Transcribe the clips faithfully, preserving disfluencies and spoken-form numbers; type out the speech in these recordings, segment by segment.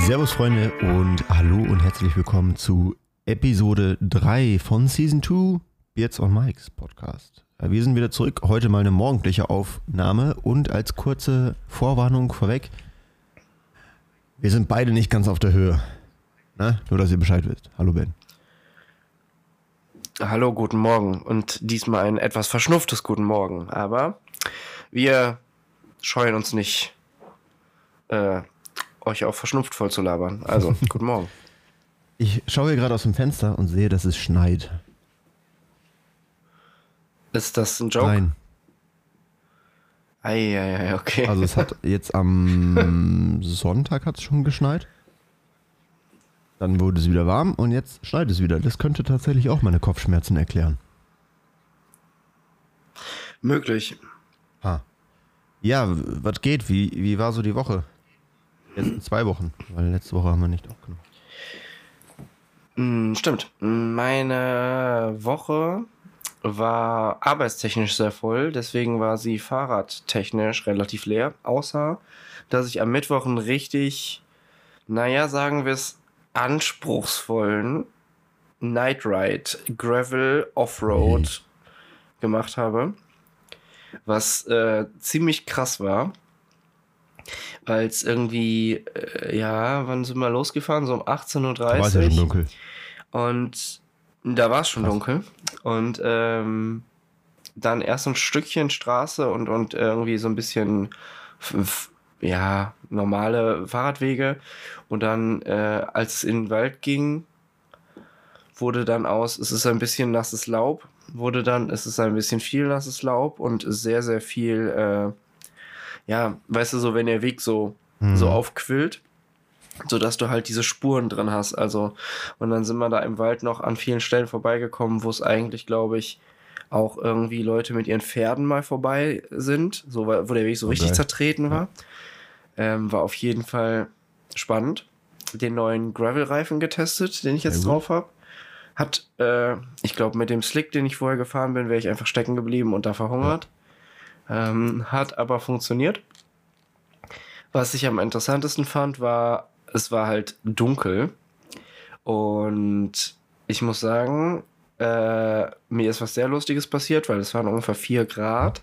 Servus Freunde und hallo und herzlich willkommen zu Episode drei von Season zwei Beards on Mikes Podcast. Wir sind wieder zurück, heute mal eine morgendliche Aufnahme und als kurze Vorwarnung vorweg, wir sind beide nicht ganz auf der Höhe. Na, nur, dass ihr Bescheid wisst. Hallo Ben. Hallo, guten Morgen und diesmal ein etwas verschnupftes Guten Morgen, aber wir scheuen uns nicht, äh, euch auch verschnupft voll zu labern. Also, guten Morgen. Ich schaue hier gerade aus dem Fenster und sehe, dass es schneit. Ist das ein Joke? Nein. Eieiei, okay. Also es hat jetzt am Sonntag hat es schon geschneit. Dann wurde es wieder warm und jetzt schneit es wieder. Das könnte tatsächlich auch meine Kopfschmerzen erklären. Möglich. Ah. Ja, was geht? Wie, wie war so die Woche? Jetzt in zwei Wochen, weil letzte Woche haben wir nicht aufgenommen. Mm, stimmt. Meine Woche war arbeitstechnisch sehr voll, deswegen war sie fahrradtechnisch relativ leer. Außer, dass ich am Mittwoch einen richtig, naja, sagen wir es, anspruchsvollen Night Ride, Gravel, Offroad mhm. gemacht habe, was äh, ziemlich krass war, als irgendwie, äh, ja, wann sind wir losgefahren? So um achtzehn Uhr dreißig. Da war es ja schon dunkel. Und da war es schon krass. dunkel. Und ähm, dann erst ein Stückchen Straße und, und irgendwie so ein bisschen f- ja, normale Fahrradwege und dann, äh, als es in den Wald ging, wurde dann aus, es ist ein bisschen nasses Laub, wurde dann, es ist ein bisschen viel nasses Laub und sehr, sehr viel, äh, ja, weißt du, so wenn der Weg so, mhm. so aufquillt, sodass du halt diese Spuren drin hast, also, und dann sind wir da im Wald noch an vielen Stellen vorbeigekommen, wo es eigentlich, glaube ich, auch irgendwie Leute mit ihren Pferden mal vorbei sind, so, wo der Weg so okay. richtig zertreten war. Ähm, war auf jeden Fall spannend. Den neuen Gravel-Reifen getestet, den ich jetzt Sehr drauf habe. Hat, äh, ich glaube, mit dem Slick, den ich vorher gefahren bin, wäre ich einfach stecken geblieben und da verhungert. Ja. Ähm, hat aber funktioniert. Was ich am interessantesten fand, war, es war halt dunkel. Und ich muss sagen, äh, mir ist was sehr Lustiges passiert, weil es waren ungefähr vier Grad.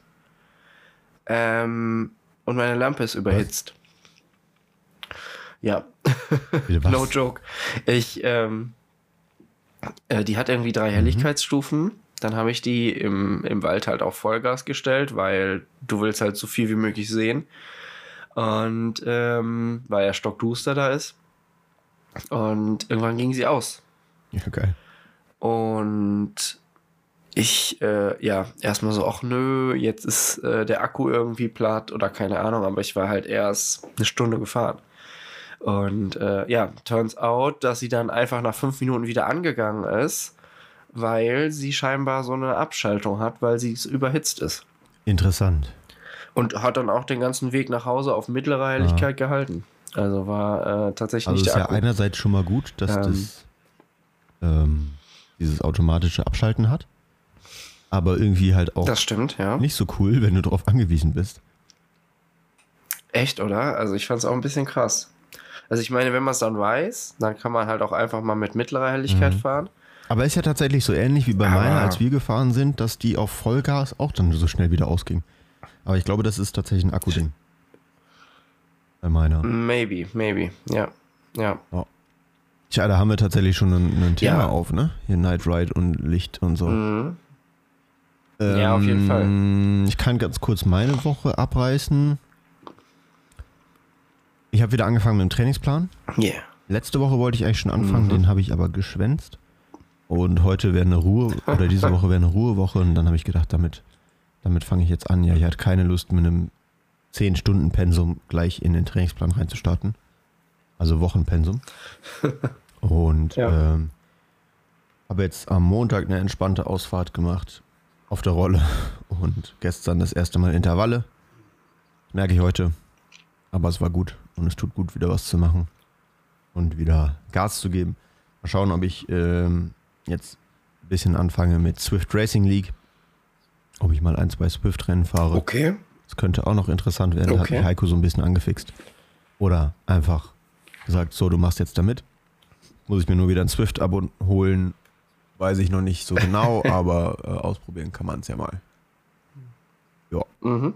Ähm, und meine Lampe ist überhitzt. Was? Ja, no joke. Ich, ähm, äh, die hat irgendwie drei Helligkeitsstufen. Dann habe ich die im, im Wald halt auf Vollgas gestellt, weil du willst halt so viel wie möglich sehen. Und ähm, weil ja stockduster da ist. Und irgendwann ging sie aus. Ja, geil. Und ich, äh, ja, erstmal so, ach nö, jetzt ist äh, der Akku irgendwie platt oder keine Ahnung, aber ich war halt erst eine Stunde gefahren. Und äh, ja, turns out, dass sie dann einfach nach fünf Minuten wieder angegangen ist, weil sie scheinbar so eine Abschaltung hat, weil sie überhitzt ist. Interessant. Und hat dann auch den ganzen Weg nach Hause auf mittlere Helligkeit ja. gehalten. Also war äh, tatsächlich also nicht der Akku. Akku. Also ist ja einerseits schon mal gut, dass ähm, das ähm, dieses automatische Abschalten hat. Aber irgendwie halt auch das stimmt, ja. nicht so cool, wenn du darauf angewiesen bist. Echt, oder? Also ich fand es auch ein bisschen krass. Also ich meine, wenn man es dann weiß, dann kann man halt auch einfach mal mit mittlerer Helligkeit mhm. fahren. Aber ist ja tatsächlich so ähnlich wie bei Aber meiner, als wir gefahren sind, dass die auf Vollgas auch dann so schnell wieder ausging. Aber ich glaube, das ist tatsächlich ein Akku-Ding. Bei meiner. Maybe, maybe, ja. Ja. Oh. Tja, da haben wir tatsächlich schon ein, ein Thema ja. auf, ne? Hier Night Ride und Licht und so. Mhm. Ähm, ja, auf jeden Fall. Ich kann ganz kurz meine Woche abreißen. Ich habe wieder angefangen mit dem Trainingsplan. Yeah. Letzte Woche wollte ich eigentlich schon anfangen, mhm. den habe ich aber geschwänzt. Und heute wäre eine Ruhe, oder diese Woche wäre eine Ruhewoche und dann habe ich gedacht, damit, damit fange ich jetzt an. Ja, ich hatte keine Lust, mit einem zehn Stunden Pensum gleich in den Trainingsplan reinzustarten. Also Wochenpensum. Und ja. ähm, habe jetzt am Montag eine entspannte Ausfahrt gemacht auf der Rolle und gestern das erste Mal Intervalle. Das merke ich heute. Aber es war gut und es tut gut, wieder was zu machen und wieder Gas zu geben. Mal schauen, ob ich ähm, jetzt ein bisschen anfange mit Swift Racing League. Ob ich mal ein, zwei Swift-Rennen fahre. Okay. Das könnte auch noch interessant werden. Da Okay. hat mich Heiko so ein bisschen angefixt. Oder einfach gesagt, so, du machst jetzt damit. Muss ich mir nur wieder ein Swift-Abo holen. Weiß ich noch nicht so genau, aber äh, ausprobieren kann man es ja mal. Ja. Mhm.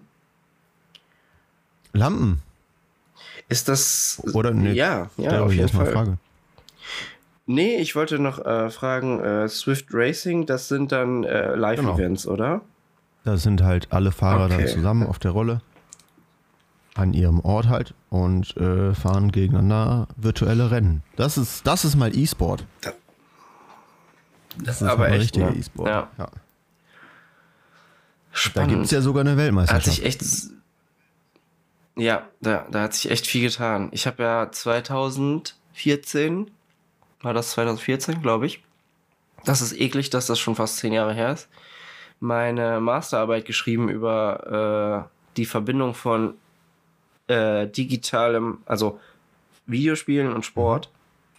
Lampen. Ist das... Oder nee, Ja, ja, stell auf euch jeden erstmal Fall. Frage. Nee, ich wollte noch äh, fragen, äh, Swift Racing, das sind dann äh, Live-Events, Genau. oder? Da sind halt alle Fahrer Okay. dann zusammen auf der Rolle. An ihrem Ort halt. Und äh, fahren gegeneinander virtuelle Rennen. Das ist, das ist mal E-Sport. Das ist aber mal echt, richtiger ne? E-Sport. Ja. Ja. Da Spannend. gibt es ja sogar eine Hat Weltmeisterschaft. sich echt... Ja, da, da hat sich echt viel getan. Ich habe ja zwanzig vierzehn, war das zwanzig vierzehn, glaube ich. Das ist eklig, dass das schon fast zehn Jahre her ist. Meine Masterarbeit geschrieben über äh, die Verbindung von äh, digitalem, also Videospielen und Sport.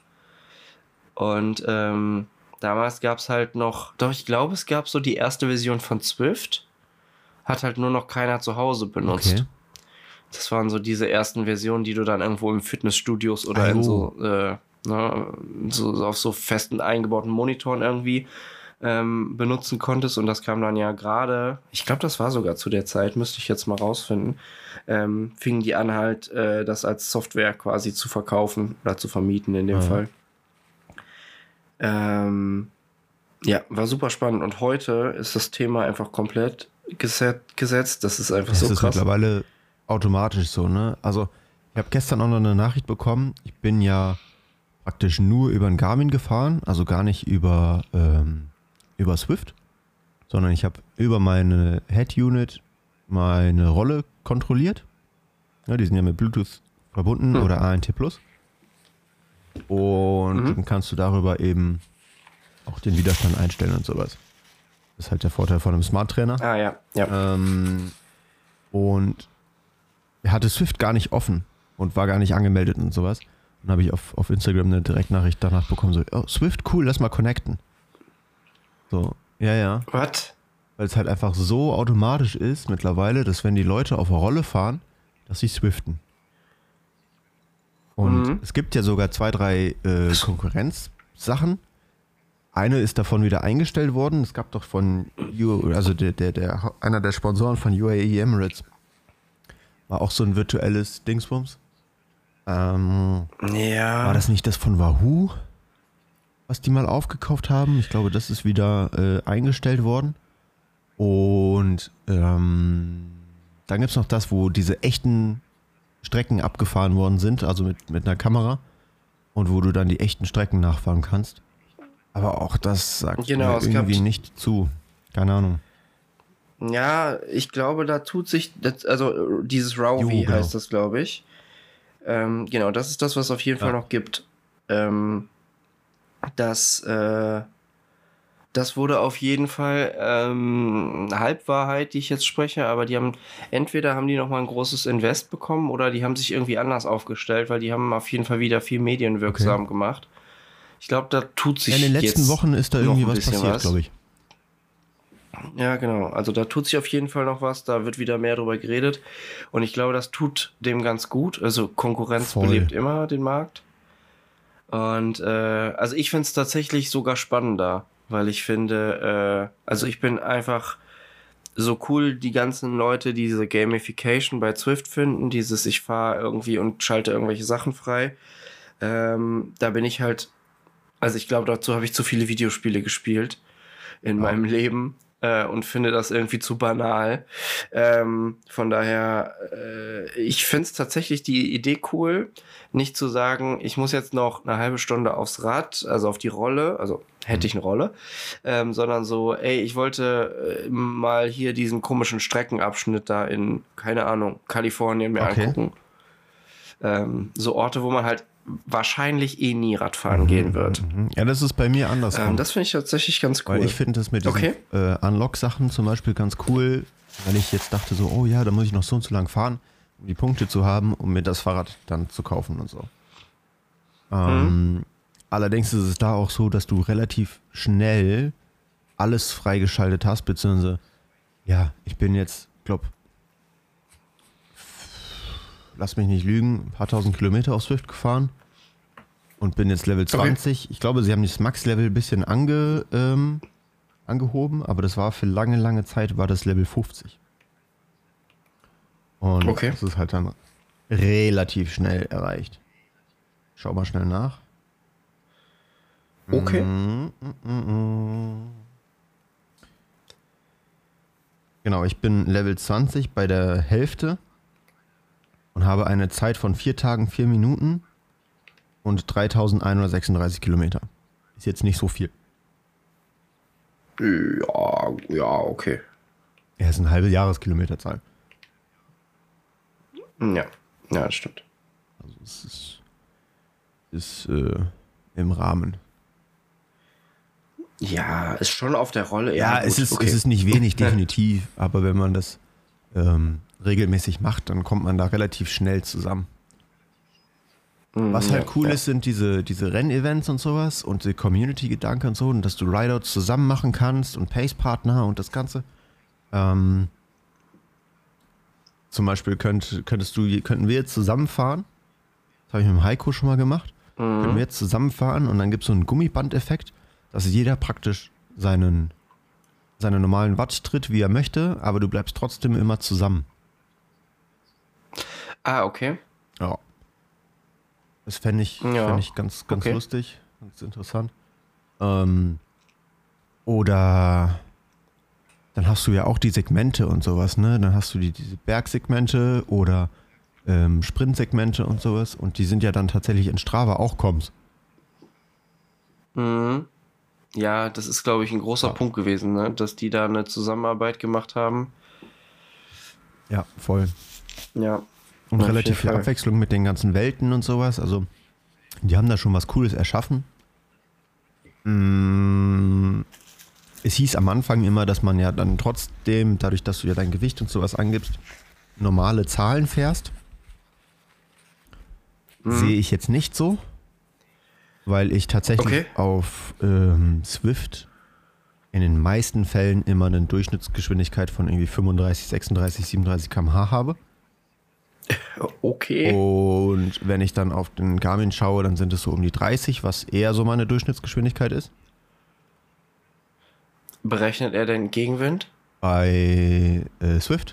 Und ähm, damals gab es halt noch, doch ich glaube, es gab so die erste Version von Swift, hat halt nur noch keiner zu Hause benutzt. Okay. Das waren so diese ersten Versionen, die du dann irgendwo im Fitnessstudios oder Ah, in jo. so, äh, ne, so, so auf so festen eingebauten Monitoren irgendwie ähm, benutzen konntest. Und das kam dann ja gerade, ich glaube, das war sogar zu der Zeit, müsste ich jetzt mal rausfinden, ähm, fingen die an halt, äh, das als Software quasi zu verkaufen oder zu vermieten in dem Ja. Fall. Ähm, ja, war super spannend. Und heute ist das Thema einfach komplett geset, gesetzt. Das ist einfach Das so ist krass. mittlerweile automatisch so, ne? Also, ich habe gestern auch noch eine Nachricht bekommen. Ich bin ja praktisch nur über ein Garmin gefahren, also gar nicht über, ähm, über Swift, sondern ich habe über meine Head-Unit meine Rolle kontrolliert. Ja, die sind ja mit Bluetooth verbunden Hm. oder A N T Plus. Und Mhm. dann kannst du darüber eben auch den Widerstand einstellen und sowas. Das ist halt der Vorteil von einem Smart-Trainer. Ah ja, ja. Ähm, und er hatte Swift gar nicht offen und war gar nicht angemeldet und sowas. Und dann habe ich auf, auf Instagram eine Direktnachricht danach bekommen, so, oh, Swift, cool, lass mal connecten. So, ja, ja. Was? Weil es halt einfach so automatisch ist mittlerweile, dass wenn die Leute auf der Rolle fahren, dass sie swiften. Und Mhm. es gibt ja sogar zwei, drei äh, Konkurrenzsachen. Eine ist davon wieder eingestellt worden. Es gab doch von, U, also der, der, der, einer der Sponsoren von U A E Emirates, war auch so ein virtuelles Dingsbums. Ähm, Ja. war das nicht das von Wahoo, was die mal aufgekauft haben? Ich glaube, das ist wieder äh, eingestellt worden. Und ähm, dann gibt es noch das, wo diese echten Strecken abgefahren worden sind, also mit, mit einer Kamera. Und wo du dann die echten Strecken nachfahren kannst. Aber auch das sagt Genau, mir es irgendwie gab- nicht zu. Keine Ahnung. Ja, ich glaube, da tut sich, das, also äh, dieses Rowie Jo, genau. heißt das, glaube ich. Ähm, genau, das ist das, was es auf jeden Fall Ja. noch gibt. Ähm, das, äh, das wurde auf jeden Fall ähm, eine Halbwahrheit, die ich jetzt spreche, aber die haben, entweder haben die nochmal ein großes Invest bekommen oder die haben sich irgendwie anders aufgestellt, weil die haben auf jeden Fall wieder viel medienwirksam Okay. gemacht. Ich glaube, da tut sich Ja, in den letzten jetzt Wochen ist da noch irgendwie ein was bisschen passiert, was. glaube ich. Ja, genau. Also da tut sich auf jeden Fall noch was. Da wird wieder mehr drüber geredet. Und ich glaube, das tut dem ganz gut. Also Konkurrenz Voll. belebt immer den Markt. Und äh, also ich finde es tatsächlich sogar spannender, weil ich finde, äh, also ich bin einfach so cool, die ganzen Leute, die diese Gamification bei Swift finden, dieses ich fahre irgendwie und schalte irgendwelche Sachen frei. Ähm, da bin ich halt, also ich glaube, dazu habe ich zu viele Videospiele gespielt in Ja. meinem Leben äh, und finde das irgendwie zu banal. Ähm, von daher, äh, ich finde es tatsächlich die Idee cool, nicht zu sagen, ich muss jetzt noch eine halbe Stunde aufs Rad, also auf die Rolle, also hätte ich eine Rolle, ähm, sondern so, ey, ich wollte äh, mal hier diesen komischen Streckenabschnitt da in, keine Ahnung, Kalifornien mir Okay. angucken. Ähm, so Orte, wo man halt wahrscheinlich eh nie Radfahren gehen wird. Mhm. Ja, das ist bei mir andersrum. Ähm, das finde ich tatsächlich ganz cool. Weil ich finde das mit diesen Okay. äh, Unlock-Sachen zum Beispiel ganz cool, weil ich jetzt dachte so, oh ja, da muss ich noch so und so lang fahren, um die Punkte zu haben, um mir das Fahrrad dann zu kaufen und so. Ähm, allerdings ist es da auch so, dass du relativ schnell alles freigeschaltet hast, beziehungsweise, ja, ich bin jetzt, glaub, lass mich nicht lügen, ein paar tausend Kilometer auf Swift gefahren und bin jetzt Level zwanzig. Okay. Ich glaube, sie haben das Max-Level ein bisschen ange, ähm, angehoben, aber das war für lange, lange Zeit war das Level fünfzig. Und okay. Das ist halt dann relativ schnell erreicht. Schau mal schnell nach. Okay. Mm, mm, mm. Genau, ich bin Level zwanzig bei der Hälfte und habe eine Zeit von vier Tagen, vier Minuten und dreitausendeinhundertsechsunddreißig Kilometer. Ist jetzt nicht so viel. Ja, ja, okay. Ja, ist eine halbe Jahreskilometerzahl. Ja, ja, das stimmt. Also es ist, ist äh, im Rahmen. Ja, ist schon auf der Rolle. Ja, ja es, ist, okay. es ist nicht wenig, definitiv. Aber wenn man das ähm, regelmäßig macht, dann kommt man da relativ schnell zusammen. Mm, Was halt ja, cool ja. ist, sind diese, diese Rennevents und sowas und die Community-Gedanke und so und dass du Rideouts zusammen machen kannst und Pace-Partner und das Ganze. Ähm, zum Beispiel könnt, könntest du, könnten wir jetzt zusammenfahren. Das habe ich mit dem Heiko schon mal gemacht. Mm. Könnten wir jetzt zusammenfahren und dann gibt es so einen Gummiband-Effekt, dass jeder praktisch seinen, seinen normalen Watt tritt, wie er möchte, aber du bleibst trotzdem immer zusammen. Ah, okay. Ja. Das fände ich, ja. fänd ich ganz, ganz okay. lustig, ganz interessant. Ähm, oder dann hast du ja auch die Segmente und sowas, ne? Dann hast du die, diese Bergsegmente oder ähm, Sprintsegmente und sowas und die sind ja dann tatsächlich in Strava auch Comms. Mhm. Ja, das ist, glaube ich, ein großer ja. Punkt gewesen, ne? Dass die da eine Zusammenarbeit gemacht haben. Ja, voll. Ja. Und relativ viel Fall. Abwechslung mit den ganzen Welten und sowas. Also, die haben da schon was Cooles erschaffen. Mm, es hieß am Anfang immer, dass man ja dann trotzdem, dadurch, dass du ja dein Gewicht und sowas angibst, normale Zahlen fährst. Mhm. Sehe ich jetzt nicht so. Weil ich tatsächlich okay. auf ähm, Zwift in den meisten Fällen immer eine Durchschnittsgeschwindigkeit von irgendwie fünfunddreißig, sechsunddreißig, siebenunddreißig Kilometer pro Stunde habe. Okay. Und wenn ich dann auf den Garmin schaue, dann sind es so um die dreißig, was eher so meine Durchschnittsgeschwindigkeit ist. Berechnet er den Gegenwind? Bei äh, Zwift?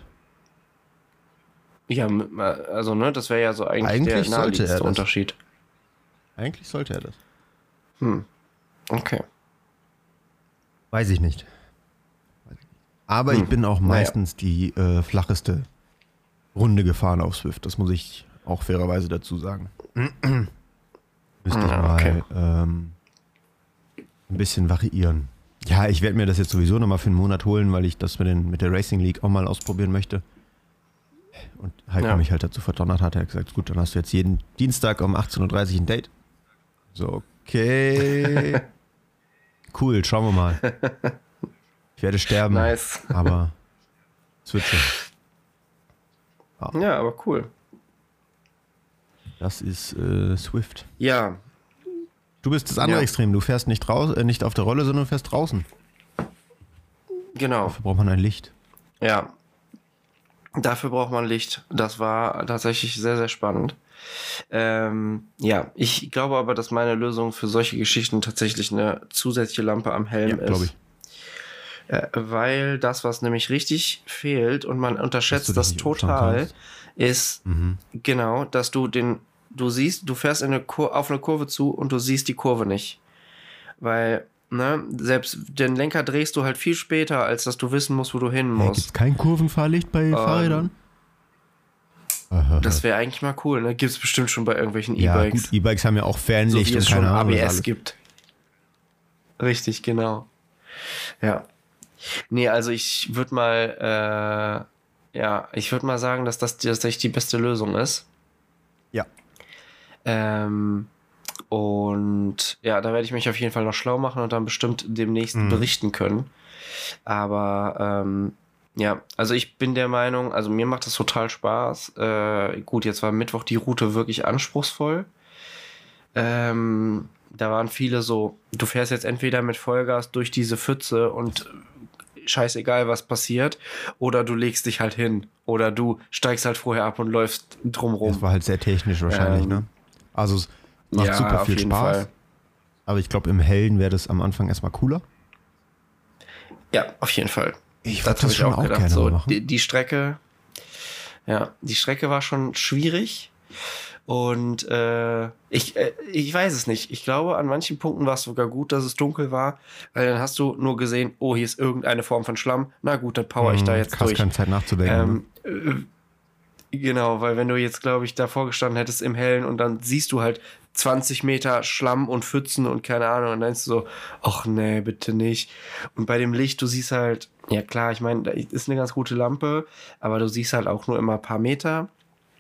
Ja, also ne, das wäre ja so eigentlich, eigentlich der naheliegendste Unterschied. Eigentlich sollte er das. Hm. Okay. Weiß ich nicht. Aber hm. ich bin auch meistens naja. die äh, flacheste Runde gefahren auf Zwift. Das muss ich auch fairerweise dazu sagen. Müsste ich mal okay. ähm, ein bisschen variieren. Ja, ich werde mir das jetzt sowieso nochmal für einen Monat holen, weil ich das mit, den, mit der Racing League auch mal ausprobieren möchte. Und Heiko ja. mich halt dazu verdonnert hat. Er hat gesagt, gut, dann hast du jetzt jeden Dienstag um achtzehn Uhr dreißig ein Date. So, okay. Cool, schauen wir mal. Ich werde sterben. Nice. Aber es wird schon. Ja. ja, aber cool. Das ist äh, Zwift. Ja. Du bist das andere ja. Extrem. Du fährst nicht, raus, äh, nicht auf der Rolle, sondern du fährst draußen. Genau. Dafür braucht man ein Licht. Ja. Dafür braucht man Licht. Das war tatsächlich sehr, sehr spannend. Ähm, ja, ich glaube aber, dass meine Lösung für solche Geschichten tatsächlich eine zusätzliche Lampe am Helm ja, ist. Ich. Äh, weil das, was nämlich richtig fehlt und man unterschätzt das total, ist mhm. genau, dass du den, du siehst, du fährst in eine Kur- auf eine Kurve zu und du siehst die Kurve nicht. Weil, ne, selbst den Lenker drehst du halt viel später, als dass du wissen musst, wo du hin musst. Hey, gibt's kein Kurvenfahrlicht bei ähm, Fahrrädern? Das wäre eigentlich mal cool, ne? Gibt es bestimmt schon bei irgendwelchen ja, E-Bikes. Gut, E-Bikes haben ja auch Fernlicht so wie es und keine schon Ahnung, A B S gibt. Richtig, genau. Ja. Nee, also ich würde mal, äh, ja, ich würde mal sagen, dass das tatsächlich die beste Lösung ist. Ja. Ähm, und ja, da werde ich mich auf jeden Fall noch schlau machen und dann bestimmt demnächst mhm. berichten können. Aber, ähm, ja, also ich bin der Meinung, also mir macht das total Spaß. Äh, gut, jetzt war Mittwoch die Route wirklich anspruchsvoll. Ähm, da waren viele so, du fährst jetzt entweder mit Vollgas durch diese Pfütze und scheißegal, was passiert, oder du legst dich halt hin. Oder du steigst halt vorher ab und läufst drumrum. Das war halt sehr technisch wahrscheinlich, ähm, ne? Also Macht Ja, super auf viel jeden Spaß. Fall. Aber ich glaube, im Hellen wäre das am Anfang erstmal cooler. Ja, auf jeden Fall. Ich Das würde habe das ich schon auch auch gedacht. gerne So, mal machen. die, die Strecke, ja, die Strecke war schon schwierig. Und äh, ich, äh, ich weiß es nicht. Ich glaube, an manchen Punkten war es sogar gut, dass es dunkel war, weil dann hast du nur gesehen, oh, hier ist irgendeine Form von Schlamm. Na gut, dann power ich da Hm, jetzt hast durch. keine Zeit nachzudenken. Ähm, äh, genau, weil wenn du jetzt, glaube ich, davor gestanden hättest im Hellen und dann siehst du halt zwanzig Meter Schlamm und Pfützen und keine Ahnung und dann denkst du so, ach nee, bitte nicht. Und bei dem Licht, du siehst halt, ja klar, ich meine, da ist eine ganz gute Lampe, aber du siehst halt auch nur immer ein paar Meter.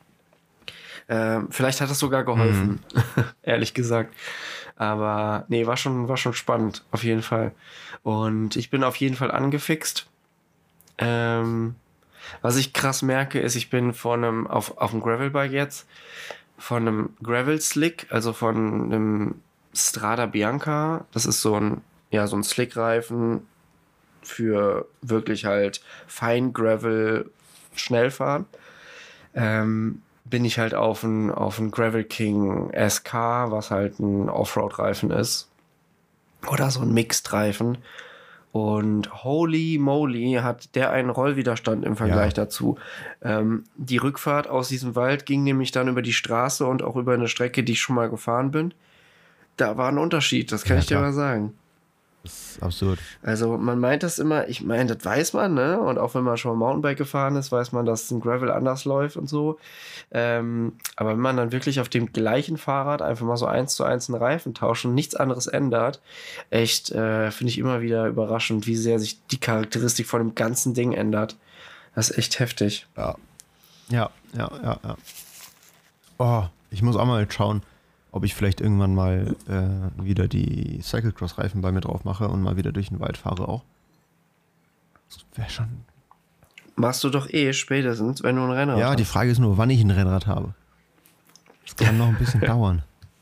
Ähm, vielleicht hat das sogar geholfen, Mhm. ehrlich gesagt. Aber nee, war schon, war schon spannend, auf jeden Fall. Und ich bin auf jeden Fall angefixt. Ähm, was ich krass merke, ist, ich bin von einem, auf, auf einem Gravelbike jetzt, von einem Gravel Slick, also von einem Strada Bianca. Das ist so ein, ja, so ein Slickreifen für wirklich halt Fein Gravel Schnellfahren. Ähm, bin ich halt auf ein, auf ein Gravel King S K, was halt ein Offroad-Reifen ist. Oder so ein Mixed-Reifen. Und holy moly hat der einen Rollwiderstand im Vergleich Ja. dazu. Ähm, die Rückfahrt aus diesem Wald ging nämlich dann über die Straße und auch über eine Strecke, die ich schon mal gefahren bin. Da war ein Unterschied, das kann Ja, ich dir klar. mal sagen. Das ist absurd. Also man meint das immer, ich meine, das weiß man, ne? Und auch wenn man schon mal Mountainbike gefahren ist, weiß man, dass ein Gravel anders läuft und so. Ähm, aber wenn man dann wirklich auf dem gleichen Fahrrad einfach mal so eins zu eins einen Reifen tauscht und nichts anderes ändert, echt, äh, finde ich immer wieder überraschend, wie sehr sich die Charakteristik von dem ganzen Ding ändert. Das ist echt heftig. Ja. Ja, ja, ja, ja. Oh, ich muss auch mal schauen, ob ich vielleicht irgendwann mal äh, wieder die Cyclecross-Reifen bei mir drauf mache und mal wieder durch den Wald fahre auch. Das wäre schon. Machst du doch eh spätestens, wenn du ein Rennrad Ja, hast. die Frage ist nur, wann ich ein Rennrad habe. Das kann noch ein bisschen dauern.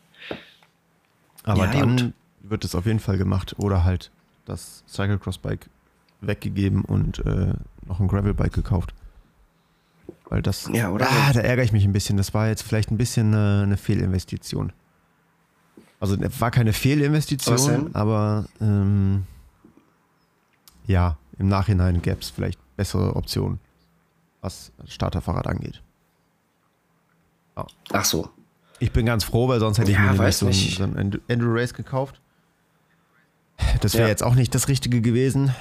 Aber Ja, dann gut. wird es auf jeden Fall gemacht oder halt das Cyclecross-Bike weggegeben und äh, noch ein Gravel-Bike gekauft. Weil das, Ja, oder ah, so. da ärgere ich mich ein bisschen. Das war jetzt vielleicht ein bisschen eine, eine Fehlinvestition. Also war keine Was Fehlinvestition, denn? aber ähm, ja, im Nachhinein gäbe es vielleicht bessere Optionen, was das Starterfahrrad angeht. Ja. Ach so. Ich bin ganz froh, weil sonst hätte ich Ja, mir nämlich weiß so ein, nicht. so ein End- Enduro Race gekauft. Das wäre Ja. jetzt auch nicht das Richtige gewesen.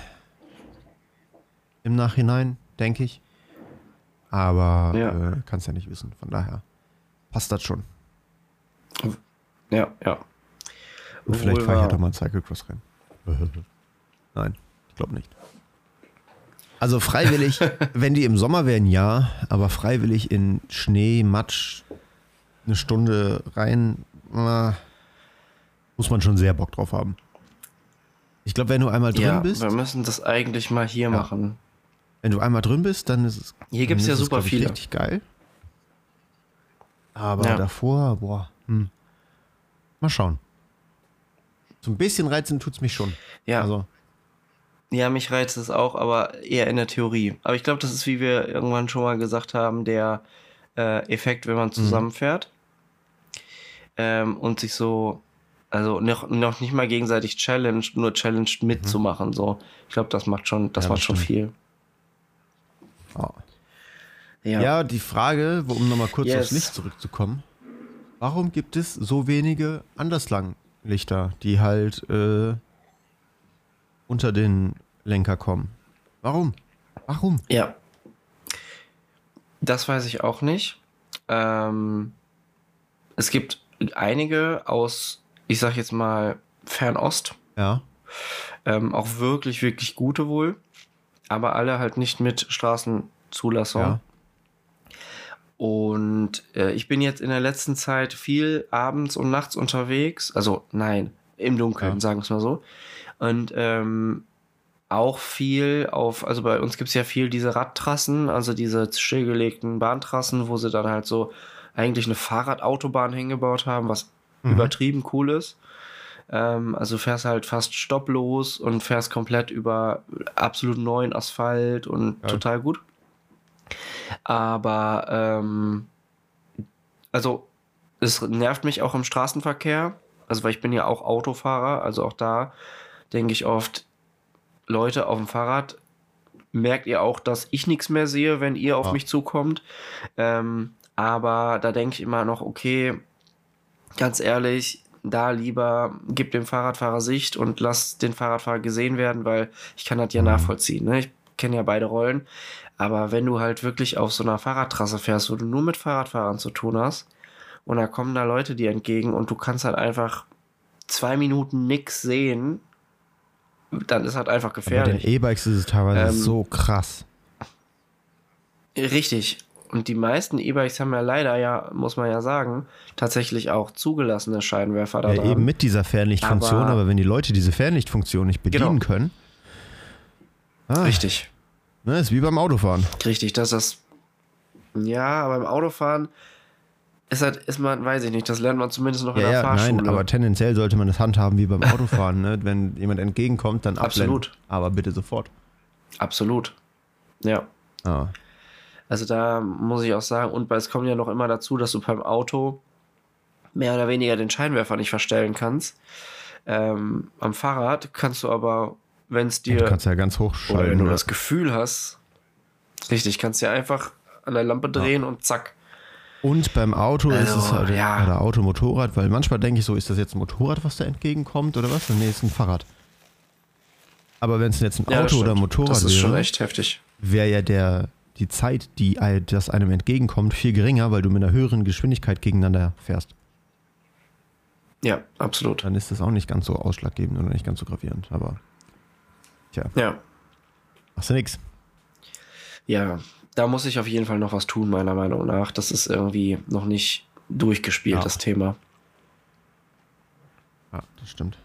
Im Nachhinein, denke ich. Aber Ja. äh, kannst ja nicht wissen. Von daher passt das schon. Ja, ja. Und vielleicht Wohl fahre ich ja wahr. doch mal ein Cyclecross-Rennen. Nein, ich glaube nicht. Also freiwillig, wenn die im Sommer wären, ja. Aber freiwillig in Schnee, Matsch, eine Stunde rein, äh, muss man schon sehr Bock drauf haben. Ich glaube, wenn du einmal drin Ja, bist, wir müssen das eigentlich mal hier Ja. machen. wenn du einmal drin bist, dann ist es, Hier dann gibt's ist ja es, super glaub ich, viele. richtig geil. Aber Ja. davor, boah, hm. Mal schauen. So ein bisschen reizen tut's mich schon. Ja, Also, ja, mich reizt es auch, aber eher in der Theorie. Aber ich glaube, das ist, wie wir irgendwann schon mal gesagt haben, der äh, Effekt, wenn man zusammenfährt ähm, und sich so, also noch, noch nicht mal gegenseitig challenged, nur challenged mitzumachen. So, ich glaube, das macht schon, das Ja, macht das schon stimmt. viel. ja. Ja. Ja, die Frage, wo- um nochmal kurz Yes. aufs Licht zurückzukommen. Warum gibt es so wenige Anderslanglichter, die halt äh, unter den Lenker kommen? Warum? Warum? Ja. Das weiß ich auch nicht. Ähm, es gibt einige aus, ich sag jetzt mal, Fernost. Ja, Ähm, auch wirklich, wirklich gute wohl. Aber alle halt nicht mit Straßenzulassung. ja. Und äh, ich bin jetzt in der letzten Zeit viel abends und nachts unterwegs. Also nein, im Dunkeln, Ja. sagen wir es mal so. Und ähm, auch viel auf, also bei uns gibt es ja viel diese Radtrassen, also diese stillgelegten Bahntrassen, wo sie dann halt so eigentlich eine Fahrradautobahn hingebaut haben, was Mhm. übertrieben cool ist. Ähm, also du fährst halt fast stopplos und fährst komplett über absolut neuen Asphalt und Geil. total gut. Aber ähm, also es nervt mich auch im Straßenverkehr, also weil ich bin ja auch Autofahrer, also auch da denke ich oft, Leute auf dem Fahrrad, merkt ihr auch, dass ich nichts mehr sehe, wenn ihr auf Ja. mich zukommt. Ähm, aber da denke ich immer noch, okay, ganz ehrlich, da lieber gib dem Fahrradfahrer Sicht und lass den Fahrradfahrer gesehen werden, weil ich kann das ja Mhm. nachvollziehen. Ne? Ich kenne ja beide Rollen. Aber wenn du halt wirklich auf so einer Fahrradtrasse fährst, wo du nur mit Fahrradfahrern zu tun hast und da kommen da Leute dir entgegen und du kannst halt einfach zwei Minuten nix sehen, dann ist halt einfach Bei den gefährlich. E-Bikes ist es teilweise Ähm, so krass. Richtig. Und die meisten E-Bikes haben ja leider ja, muss man ja sagen, tatsächlich auch zugelassene Scheinwerfer da Ja, dran. eben mit dieser Fernlichtfunktion, Aber- aber wenn die Leute diese Fernlichtfunktion nicht bedienen Genau. können, ah, Richtig. ne, ist wie beim Autofahren. Richtig, dass das. Ja, beim Autofahren ist halt, ist man, weiß ich nicht, das lernt man zumindest noch in Ja, der ja, Fahrschule. nein, aber tendenziell sollte man das handhaben wie beim Autofahren. Ne? Wenn jemand entgegenkommt, dann abblenden. Absolut. Aber bitte sofort. Absolut. Ja. Ah. Also da muss ich auch sagen, und es kommt ja noch immer dazu, dass du beim Auto mehr oder weniger den Scheinwerfer nicht verstellen kannst. Ähm, am Fahrrad kannst du aber, wenn es dir Du kannst ja ganz oder wenn hochschalten. du Ne? das Gefühl hast, richtig, kannst du ja einfach an der Lampe drehen und zack. Und beim Auto ist Also, es halt, ja. oder Auto, Motorrad, weil manchmal denke ich so, ist das jetzt ein Motorrad, was da entgegenkommt oder was? Nee, ist ein Fahrrad. Aber wenn es jetzt ein Ja, das Auto oder stimmt. Motorrad Das ist schon wäre, echt heftig. wäre ja der, die Zeit, die ein- das einem entgegenkommt, viel geringer, weil du mit einer höheren Geschwindigkeit gegeneinander fährst. Ja, absolut. Dann ist das auch nicht ganz so ausschlaggebend oder nicht ganz so gravierend. Aber Ja. machst du nix. Ja, da muss ich auf jeden Fall noch was tun, meiner Meinung nach. Das ist irgendwie noch nicht durchgespielt, Ja. das Thema. Ja, das stimmt.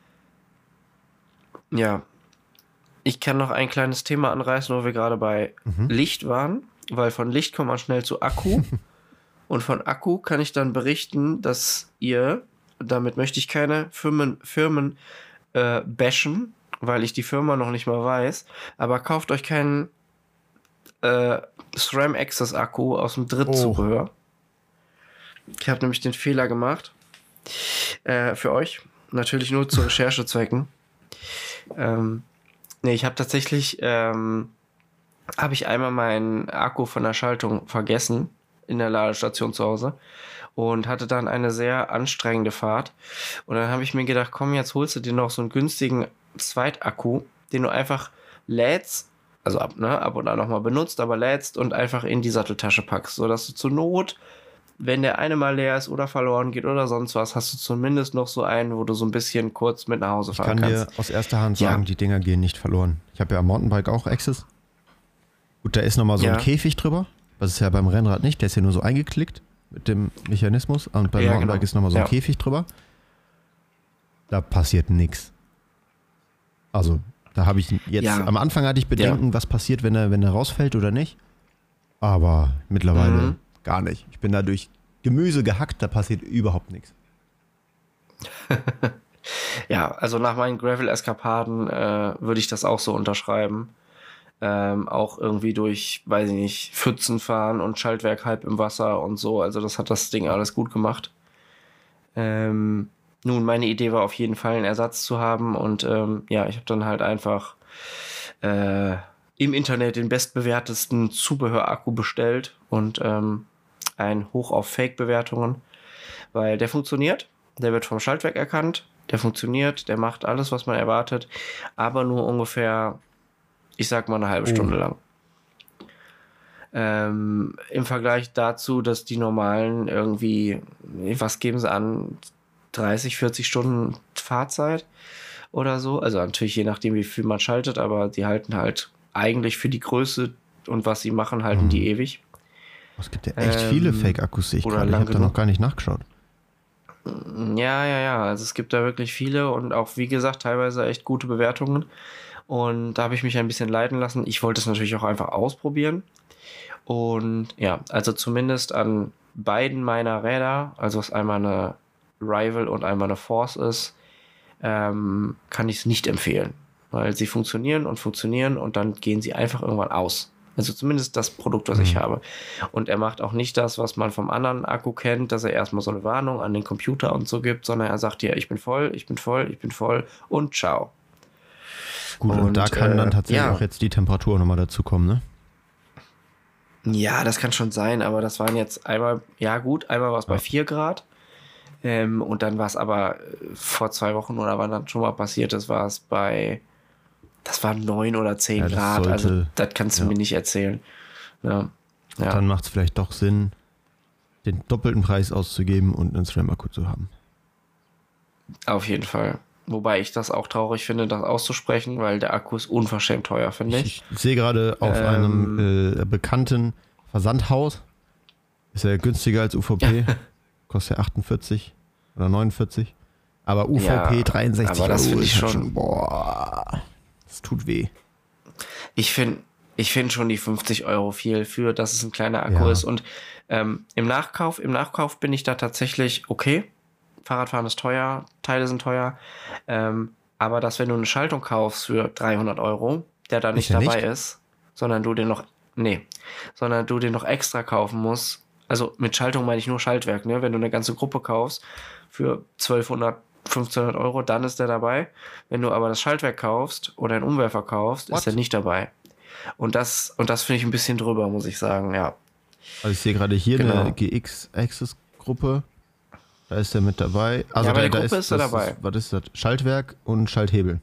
Ja. Ich kann noch ein kleines Thema anreißen, wo wir gerade bei Mhm. Licht waren, weil von Licht kommt man schnell zu Akku. Und von Akku kann ich dann berichten, dass ihr, damit möchte ich keine Firmen, Firmen äh, bashen, weil ich die Firma noch nicht mal weiß, aber kauft euch keinen äh, SRAM Access Akku aus dem Drittzubehör. Ich habe nämlich den Fehler gemacht. Äh, für euch. Natürlich nur zu Recherchezwecken. Ähm, nee, ich habe tatsächlich, ähm, habe ich einmal meinen Akku von der Schaltung vergessen in der Ladestation zu Hause und hatte dann eine sehr anstrengende Fahrt. Und dann habe ich mir gedacht, komm, jetzt holst du dir noch so einen günstigen Zweitakku, den du einfach lädst, also ab, ne, ab und an nochmal benutzt, aber lädst und einfach in die Satteltasche packst, sodass du zur Not, wenn der eine mal leer ist oder verloren geht oder sonst was, hast du zumindest noch so einen, wo du so ein bisschen kurz mit nach Hause Ich fahren kann kannst. dir aus erster Hand Ja. sagen, die Dinger gehen nicht verloren. Ich habe ja am Mountainbike auch Access. Gut, da ist nochmal so Ja. ein Käfig drüber. Das ist ja beim Rennrad nicht. Der ist ja nur so eingeklickt mit dem Mechanismus. Und beim Ja, Mountainbike genau. ist nochmal so ein Ja. Käfig drüber. Da passiert nichts. Also, da habe ich jetzt, Ja. am Anfang hatte ich Bedenken, was passiert, wenn er, wenn er rausfällt oder nicht. Aber mittlerweile Mhm. gar nicht. Ich bin da durch Gemüse gehackt, da passiert überhaupt nichts. Ja, also nach meinen Gravel-Eskapaden äh, würde ich das auch so unterschreiben. Ähm, auch irgendwie durch, weiß ich nicht, Pfützen fahren und Schaltwerk halb im Wasser und so. Also das hat das Ding alles gut gemacht. Ähm, nun, meine Idee war auf jeden Fall einen Ersatz zu haben und ähm, ja, ich habe dann halt einfach äh, im Internet den bestbewertesten Zubehörakku bestellt und ähm, ein Hoch auf Fake-Bewertungen, weil der funktioniert, der wird vom Schaltwerk erkannt, der funktioniert, der macht alles, was man erwartet, aber nur ungefähr, ich sag mal, eine halbe Oh. Stunde lang. Ähm, im Vergleich dazu, dass die normalen irgendwie, was geben sie an, dreißig, vierzig Stunden Fahrzeit oder so. Also natürlich je nachdem, wie viel man schaltet, aber die halten halt eigentlich für die Größe und was sie machen, halten Mhm. die ewig. Es gibt ja echt Ähm, viele Fake-Akkus, sehe ich oder gerade. Ich lang habe da genug. noch gar nicht nachgeschaut. Ja, ja, ja. Also es gibt da wirklich viele und auch, wie gesagt, teilweise echt gute Bewertungen. Und da habe ich mich ein bisschen leiten lassen. Ich wollte es natürlich auch einfach ausprobieren. Und ja, also zumindest an beiden meiner Räder, also was einmal eine Rival und einmal eine Force ist, ähm, kann ich es nicht empfehlen. Weil sie funktionieren und funktionieren und dann gehen sie einfach irgendwann aus. Also zumindest das Produkt, was Mhm. ich habe. Und er macht auch nicht das, was man vom anderen Akku kennt, dass er erstmal so eine Warnung an den Computer und so gibt, sondern er sagt dir, ich bin voll, ich bin voll, ich bin voll und ciao. Gut, und, Und, da kann äh, dann tatsächlich ja. auch jetzt die Temperatur nochmal dazu kommen, ne? Ja, das kann schon sein, aber das waren jetzt einmal, ja gut, einmal war es bei Ja. vier Grad. Ähm, und dann war es aber äh, vor zwei Wochen oder wann dann schon mal passiert ist, war es bei, das waren neun oder zehn Ja, das Grad. Also sollte- das kannst du ja. mir nicht erzählen. Ja. Ja. Dann macht es vielleicht doch Sinn, den doppelten Preis auszugeben und einen SRAM-Akku zu haben. Auf jeden Fall. Wobei ich das auch traurig finde, das auszusprechen, weil der Akku ist unverschämt teuer, finde ich. Ich, ich sehe gerade auf Ähm. einem äh, bekannten Versandhaus, ist ja günstiger als U V P, kostet ja achtundvierzig oder neunundvierzig, aber U V P Ja, dreiundsechzig aber das Euro finde ich ist halt schon- boah, das tut weh. Ich finde ich find schon die fünfzig Euro viel für, dass es ein kleiner Akku Ja. ist. Und ähm, im Nachkauf, im Nachkauf bin ich da tatsächlich okay. Fahrradfahren ist teuer, Teile sind teuer. Ähm, aber dass, wenn du eine Schaltung kaufst für dreihundert Euro, der da nicht ja dabei nicht. ist, sondern du den noch, nee, sondern du den noch extra kaufen musst. Also mit Schaltung meine ich nur Schaltwerk, ne? Wenn du eine ganze Gruppe kaufst für zwölfhundert, fünfzehnhundert Euro, dann ist der dabei. Wenn du aber das Schaltwerk kaufst oder einen Umwerfer kaufst, What? ist der nicht dabei. Und das, und das finde ich ein bisschen drüber, muss ich sagen, ja. Also ich sehe gerade hier Genau. eine G X-Access-Gruppe, da ist der mit dabei. Also Ja, bei da, der da Gruppe ist er das dabei. Ist, was ist das? Schaltwerk und Schalthebel.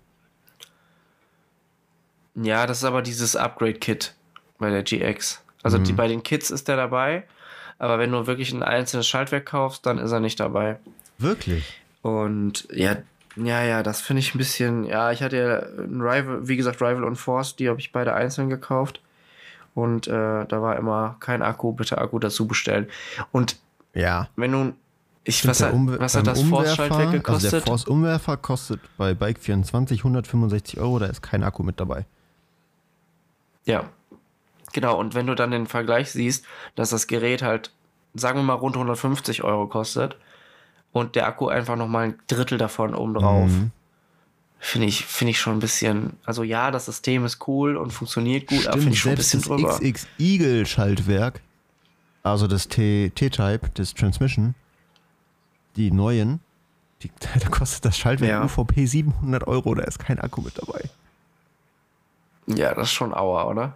Ja, das ist aber dieses Upgrade-Kit bei der G X. Also Mhm. die, bei den Kits ist der dabei, aber wenn du wirklich ein einzelnes Schaltwerk kaufst, dann ist er nicht dabei. Wirklich? Und ja, ja, ja, das finde ich ein bisschen, ja, ich hatte ja ein Rival, wie gesagt, Rival und Force, die habe ich beide einzeln gekauft. Und äh, da war immer kein Akku, bitte Akku dazu bestellen. Und Ja. wenn du, ich, Stimmt, was, der hat, Umwe- was hat beim das Force-Schaltwerk Umwerfer- gekostet? Also der Force-Umwerfer kostet bei Bike vierundzwanzig hundertfünfundsechzig Euro, da ist kein Akku mit dabei. Ja, genau. Und wenn du dann den Vergleich siehst, dass das Gerät halt, sagen wir mal, rund hundertfünfzig Euro kostet und der Akku einfach nochmal ein Drittel davon obendrauf, Mhm. finde ich, finde ich schon ein bisschen, also ja, das System ist cool und funktioniert gut, aber finde Stimmt, ich schon ein selbst bisschen das drüber. X X Eagle Schaltwerk, also das T- T-Type, das Transmission, die neuen, die, da kostet das Schaltwerk Ja. U V P siebenhundert Euro, da ist kein Akku mit dabei. Ja, das ist schon Aua, oder?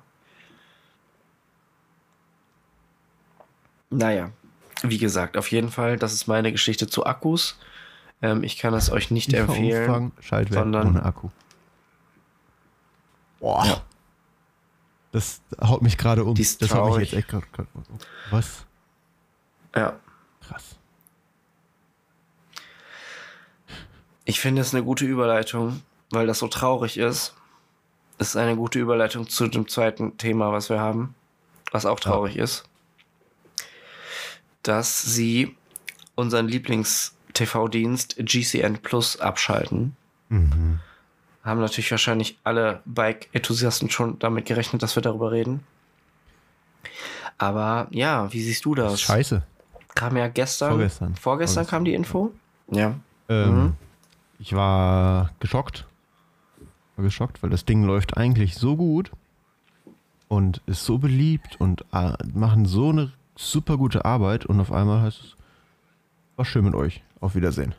Naja, wie gesagt, auf jeden Fall, das ist meine Geschichte zu Akkus. Ähm, ich kann es euch nicht empfehlen. Umfang, Schaltwerk sondern- ohne Akku. Boah. Ja. Das haut mich gerade um. Die ist das haut mich traurig. jetzt echt gerade. gerade- Was? Ja. Krass. Ich finde es eine gute Überleitung, weil das so traurig ist. Es ist eine gute Überleitung zu dem zweiten Thema, was wir haben, was auch traurig ist. Dass sie unseren Lieblings-T V-Dienst G C N Plus abschalten. Mhm. Haben natürlich wahrscheinlich alle Bike-Enthusiasten schon damit gerechnet, dass wir darüber reden. Aber ja, wie siehst du Das das? ist scheiße. Kam ja gestern. Vorgestern. Vorgestern Vorgestern. kam die Info. Ja. Ähm, Mhm. Ich war geschockt. War geschockt, weil das Ding läuft eigentlich so gut und ist so beliebt und äh, machen so eine super gute Arbeit und auf einmal heißt es, war schön mit euch. Auf Wiedersehen.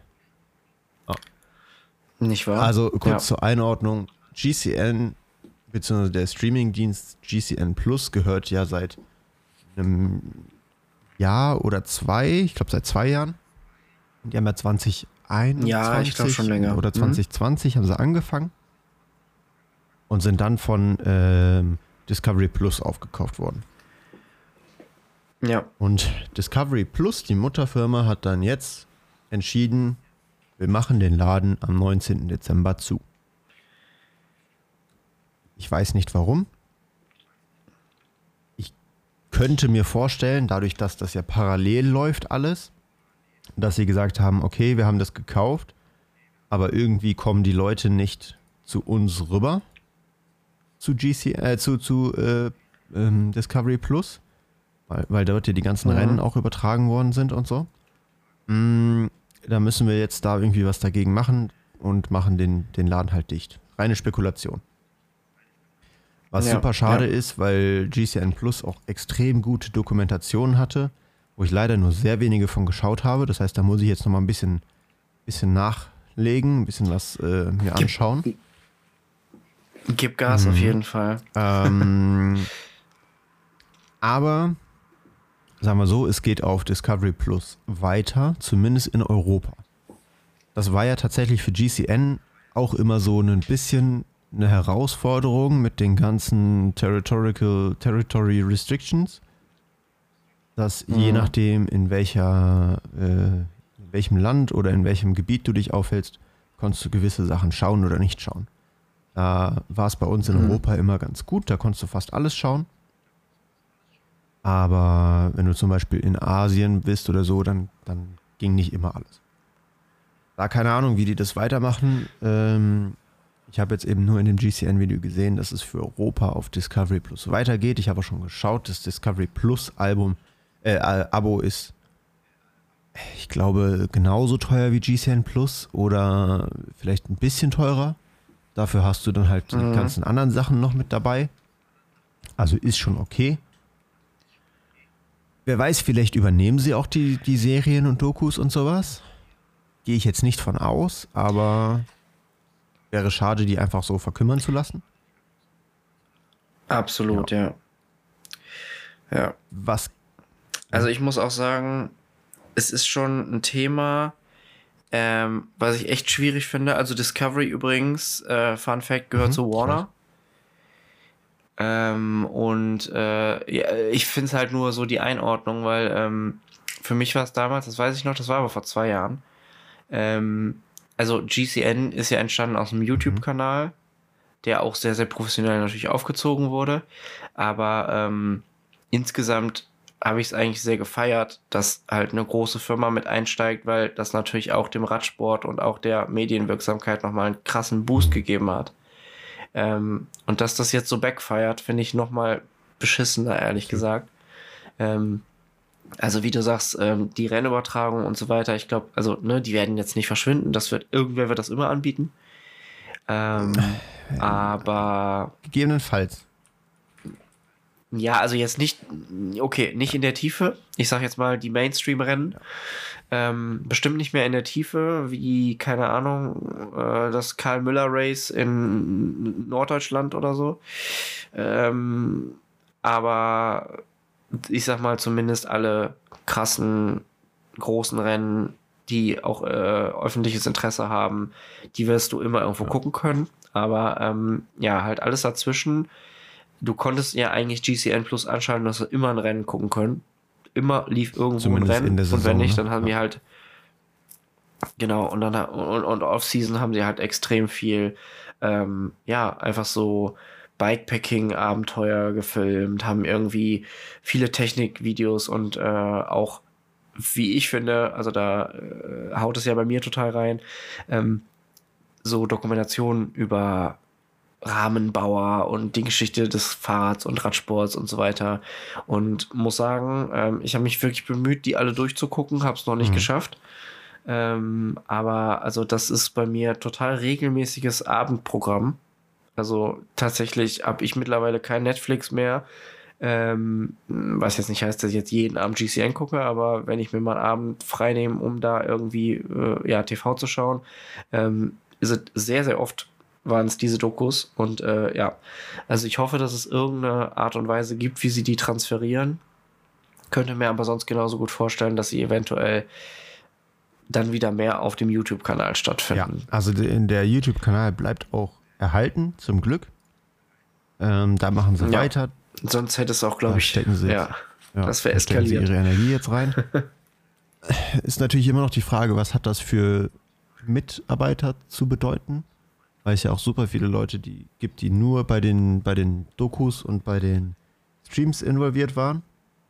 Nicht wahr? Also kurz Ja. zur Einordnung. G C N bzw. der Streamingdienst G C N Plus gehört ja seit einem Jahr oder zwei, ich glaube seit zwei Jahren. Die haben ja zwanzig einundzwanzig Ja, ich glaub schon länger. oder Mhm. zwanzig zwanzig haben sie angefangen und sind dann von ähm, Discovery Plus aufgekauft worden. Ja. Und Discovery Plus, die Mutterfirma, hat dann jetzt entschieden, wir machen den Laden am neunzehnten Dezember zu. Ich weiß nicht warum. Ich könnte mir vorstellen, dadurch, dass das ja parallel läuft alles, dass sie gesagt haben, okay, wir haben das gekauft, aber irgendwie kommen die Leute nicht zu uns rüber, zu G C, äh, zu, zu äh, ähm, Discovery Plus, weil, weil dort ja die ganzen Mhm. Rennen auch übertragen worden sind und so. Mm, da müssen wir jetzt da irgendwie was dagegen machen und machen den, den Laden halt dicht. Reine Spekulation. Was Ja, super schade ja. ist, weil G C N Plus auch extrem gute Dokumentationen hatte, wo ich leider nur sehr wenige von geschaut habe. Das heißt, da muss ich jetzt nochmal ein bisschen, bisschen nachlegen, ein bisschen was äh, mir Gib, anschauen. gib Gas Mhm. auf jeden Fall. Ähm, aber, sagen wir so, es geht auf Discovery Plus weiter, zumindest in Europa. Das war ja tatsächlich für G C N auch immer so ein bisschen eine Herausforderung mit den ganzen Territorial, Territory Restrictions, dass mhm. je nachdem, in welcher, äh, in welchem Land oder in welchem Gebiet du dich aufhältst, konntest du gewisse Sachen schauen oder nicht schauen. Da war es bei uns in mhm. Europa immer ganz gut, da konntest du fast alles schauen. Aber wenn du zum Beispiel in Asien bist oder so, dann, dann ging nicht immer alles. Da keine Ahnung, wie die das weitermachen. Ähm, ich habe jetzt eben nur in dem G C N-Video gesehen, dass es für Europa auf Discovery Plus weitergeht. Ich habe auch schon geschaut, das Discovery Plus Album, äh, Abo ist, ich glaube, genauso teuer wie G C N Plus oder vielleicht ein bisschen teurer. Dafür hast du dann halt mhm. die ganzen anderen Sachen noch mit dabei. Also ist schon okay. Wer weiß, vielleicht übernehmen sie auch die, die Serien und Dokus und sowas. Gehe ich jetzt nicht von aus, aber wäre schade, die einfach so verkümmern zu lassen. Absolut, ja. Ja. ja. Was? Also ich muss auch sagen, es ist schon ein Thema, ähm, was ich echt schwierig finde. Also Discovery übrigens, äh, Fun Fact, gehört mhm, zu Warner. Ähm, und äh, ja, ich finde es halt nur so die Einordnung, weil ähm, für mich war es damals, das weiß ich noch, das war aber vor zwei Jahren. Ähm, also G C N ist ja entstanden aus einem YouTube-Kanal, der auch sehr, sehr professionell natürlich aufgezogen wurde. Aber ähm, insgesamt habe ich es eigentlich sehr gefeiert, dass halt eine große Firma mit einsteigt, weil das natürlich auch dem Radsport und auch der Medienwirksamkeit nochmal einen krassen Boost gegeben hat. Ähm, und dass das jetzt so backfeiert, finde ich nochmal beschissener, ehrlich gesagt. Ähm, also wie du sagst, ähm, die Rennübertragung und so weiter, ich glaube, also ne, die werden jetzt nicht verschwinden, das wird, irgendwer wird das immer anbieten. Ähm, ähm, aber gegebenenfalls. Ja, also jetzt nicht, okay, nicht in der Tiefe. Ich sag jetzt mal die Mainstream-Rennen. Ja. Ähm, bestimmt nicht mehr in der Tiefe, wie, keine Ahnung, äh, das Karl-Müller-Race in Norddeutschland oder so. Ähm, aber ich sag mal zumindest alle krassen, großen Rennen, die auch äh, öffentliches Interesse haben, die wirst du immer irgendwo ja. gucken können. Aber ähm, ja, halt alles dazwischen. Du konntest ja eigentlich G C N Plus anschalten, dass wir immer ein Rennen gucken können. Immer lief irgendwo Zumindest ein Rennen. In der Saison, und wenn nicht, dann haben ja. die halt genau, und dann und, und Off-Season haben sie halt extrem viel ähm, ja, einfach so Bikepacking-Abenteuer gefilmt, haben irgendwie viele Technikvideos und äh, auch, wie ich finde, also da äh, haut es ja bei mir total rein, ähm, so Dokumentationen über Rahmenbauer und die Geschichte des Fahrrads und Radsports und so weiter. Und muss sagen, ähm, ich habe mich wirklich bemüht, die alle durchzugucken, habe es noch nicht mhm. geschafft. Ähm, aber also das ist bei mir total regelmäßiges Abendprogramm. Also tatsächlich habe ich mittlerweile kein Netflix mehr. Ähm, was jetzt nicht heißt, dass ich jetzt jeden Abend G C N gucke, aber wenn ich mir mal einen Abend frei nehme, um da irgendwie äh, ja, T V zu schauen, ähm, ist es sehr, sehr oft waren es diese Dokus und äh, ja, also ich hoffe, dass es irgendeine Art und Weise gibt, wie sie die transferieren. Könnte mir aber sonst genauso gut vorstellen, dass sie eventuell dann wieder mehr auf dem YouTube-Kanal stattfinden. Ja, also der YouTube-Kanal bleibt auch erhalten, zum Glück. Ähm, da machen sie ja. weiter. Sonst hätte es auch, glaube ich, stecken sie ja, ja, das wäre eskaliert. Sie ihre Energie jetzt rein. Ist natürlich immer noch die Frage, was hat das für Mitarbeiter zu bedeuten? Weil es ja auch super viele Leute die gibt, die nur bei den, bei den Dokus und bei den Streams involviert waren.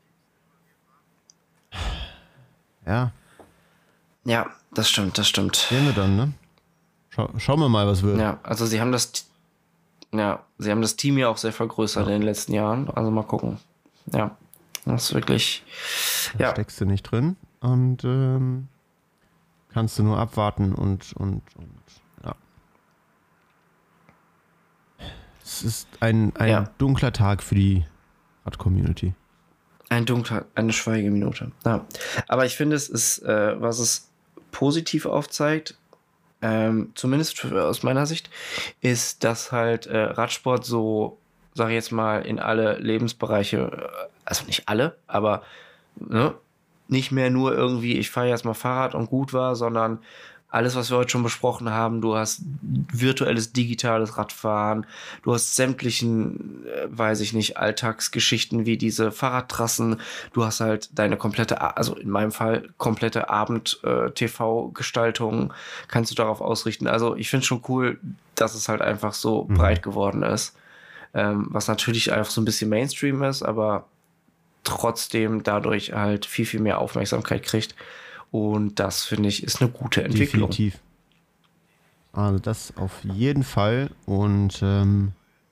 Ja. Ja, das stimmt, das stimmt. Sehen wir dann, ne? Schau, schauen wir mal, was wird. Ja, also sie haben das ja, sie haben das Team ja auch sehr vergrößert ja. in den letzten Jahren. Also mal gucken. Ja, das ist wirklich da ja. steckst du nicht drin und ähm, kannst du nur abwarten und, und, und ja. Es ist ein, ein Ja. dunkler Tag für die Rad-Community. Ein dunkler, eine Schweigeminute. Ja. Aber ich finde, es ist, äh, was es positiv aufzeigt, ähm, zumindest für, aus meiner Sicht, ist, dass halt äh, Radsport so, sag ich jetzt mal, in alle Lebensbereiche, äh, also nicht alle, aber ne, nicht mehr nur irgendwie, ich fahre jetzt mal Fahrrad und gut war, sondern alles, was wir heute schon besprochen haben, du hast virtuelles, digitales Radfahren, du hast sämtlichen, äh, weiß ich nicht, Alltagsgeschichten wie diese Fahrradtrassen, du hast halt deine komplette, A- also in meinem Fall, komplette Abend-T V-Gestaltung, kannst du darauf ausrichten. Also ich finde schon cool, dass es halt einfach so Mhm. breit geworden ist, ähm, was natürlich einfach so ein bisschen Mainstream ist, aber trotzdem dadurch halt viel, viel mehr Aufmerksamkeit kriegt. Und das, finde ich, ist eine gute Entwicklung. Definitiv. Also das auf jeden Fall. Und ähm,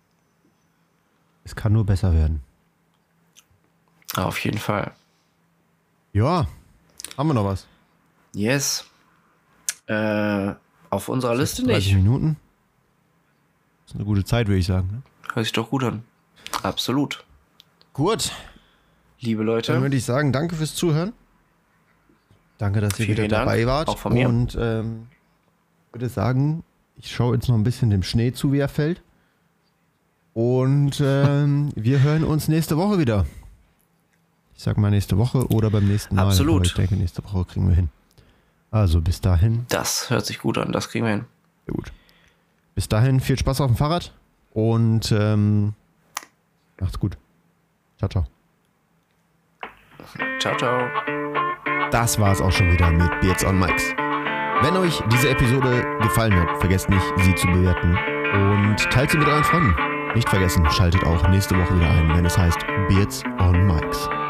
es kann nur besser werden. Auf jeden Fall. Ja, haben wir noch was? Yes. Äh, auf unserer Liste dreißig nicht. Minuten. Das ist eine gute Zeit, würde ich sagen. Ne? Hört sich doch gut an. Absolut. Gut. Liebe Dann Leute, würde ich sagen, danke fürs Zuhören. Danke, dass ihr Vielen wieder Dank, dabei wart. auch von mir. Und ähm, würde sagen, ich schaue jetzt noch ein bisschen dem Schnee zu, wie er fällt. Und ähm, wir hören uns nächste Woche wieder. Ich sag mal nächste Woche oder beim nächsten Mal. Absolut. Aber ich denke, nächste Woche kriegen wir hin. Also bis dahin. das hört sich gut an. Das kriegen wir hin. Sehr gut. Bis dahin viel Spaß auf dem Fahrrad. Und ähm, macht's gut. Ciao, ciao. Ciao, ciao. Das war's auch schon wieder mit Beards on Mics. Wenn euch diese Episode gefallen hat, vergesst nicht, sie zu bewerten und teilt sie mit euren Freunden. Nicht vergessen, schaltet auch nächste Woche wieder ein, wenn es heißt Beards on Mics.